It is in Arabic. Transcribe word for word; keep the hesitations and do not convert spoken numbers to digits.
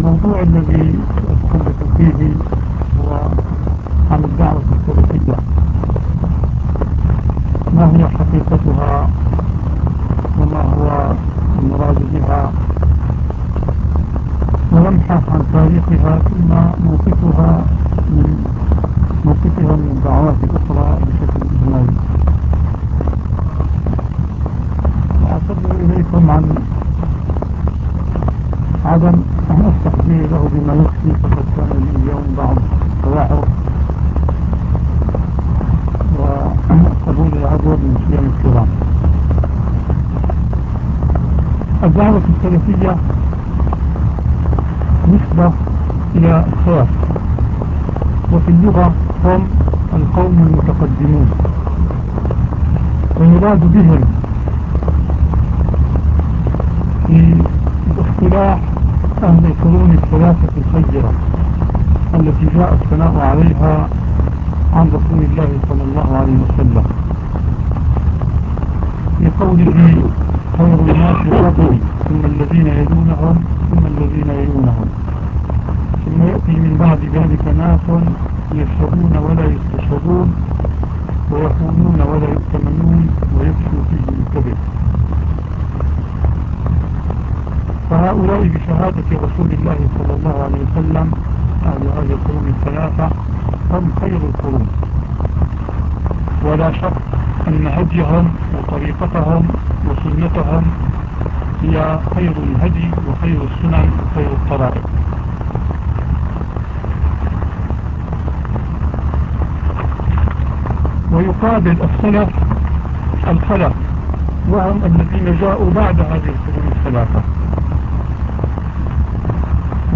الموضوع الذي سأتحدث فيه هو عن الدعوة السلفية، ما هي حقيقتها وما هو المراد بها، ولمحة عن تاريخها، ثم موقفها من موقفها من الدعوات الأخرى بشكل إجمالي. وأعتذر إليكم عن عدم أن أستحضر له بما يكفي، فقد كان لي اليوم بعض التواعد وقبول العذر من صيام الكرام. الدعوة السلفية نسبة إلى السلف، وفي اللغة هم القوم المتقدمون، ويراد بهم في اصطلاح أهل القرون الثلاثة الخيرة التي جاء الثناء عليها عن رسول الله صلى الله عليه وسلم في قوله: خير الناس قرني ثم الذين يلونهم ثم الذين يلونهم ثم يأتي من بعد ذلك ناس يشهدون ولا يستشهدون ويخونون ولا يؤتمنون ويكفر فيهم الكذب. فهؤلاء بشهادة رسول الله صلى الله عليه وسلم أهل هذه القرون الثلاثة هم خير القرون، ولا شك أن هديهم وطريقتهم وسنتهم هي خير الهدي وخير السنن وخير الطرائق. ويقابل السلف الخلف، وهم الذين جاءوا بعد هذه القرون الثلاثة،